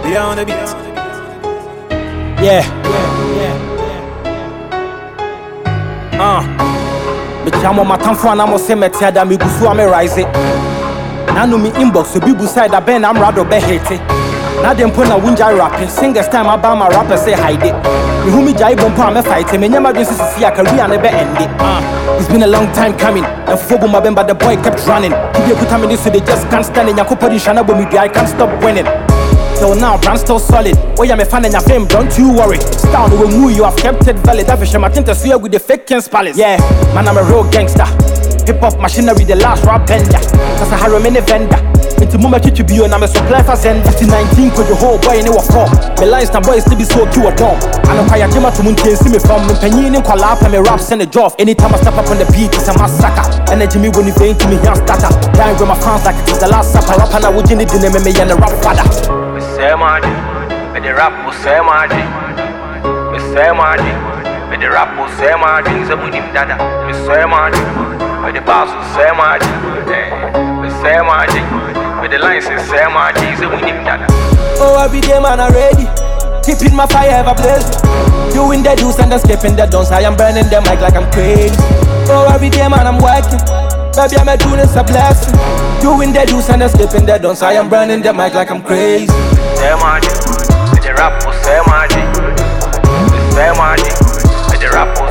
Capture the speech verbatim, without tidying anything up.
on the beat. Yeah, yeah, yeah. Uh, me jam on my time for an amo se me tia da me gusu ame rise it. Na no me inbox so be beside that ben I'm rather be hate it. Na dem put na wunja rapping singers time about my rapper say hide it. Me who me jai bomb me fight me nyama dwen sisi see a career never end it. Uh, it's been a long time coming. And fogo my bemba the boy kept running. If you put me so they just can't stand it. Yakopodi shana bo me I can't stop winning. Till now, brand still solid. Oh, yeah, me fan and your fame, don't you worry. Style will move you, have kept it valid. That fish, my tinta see with the fake King's Palace. Yeah, man, I'm a real gangster. Hip hop machinery, the last rap bender. Cause I had a mini vendor. Into Muma Chichi Bio, and I'm a supply for Zen. fifteen nineteen, cause the whole boy in a form. The lines, the boys, still be so cute, dumb. I know Kaya Jima to Munti and see me from. Penny in Kuala, and me raps and the job. Anytime I step up on the beat, it's a massacre. Energy me when you vein to me, young starter. Dying with my fans like it is the last supper. Rap and I would in it, and me and the rap father. Say my thing, but the rap will say my thing. Me say my thing, but the rap will say my thing. So we need dada. Me say my thing, but the boss will say my thing. Me say my thing, but the lines say my thing. So we need dada. Oh, every day man I'm ready. Keeping my fire ever blazing. Doing the do's and the skipping the dons. I am burning the mic like I'm crazy. Oh, every day man I'm working. Baby, I'm doing this a blessing. Doing the do's and the skipping the dons. I am burning the mic like I'm crazy. Say my thing, but the rap will say my thing. Say my thing, but the rap will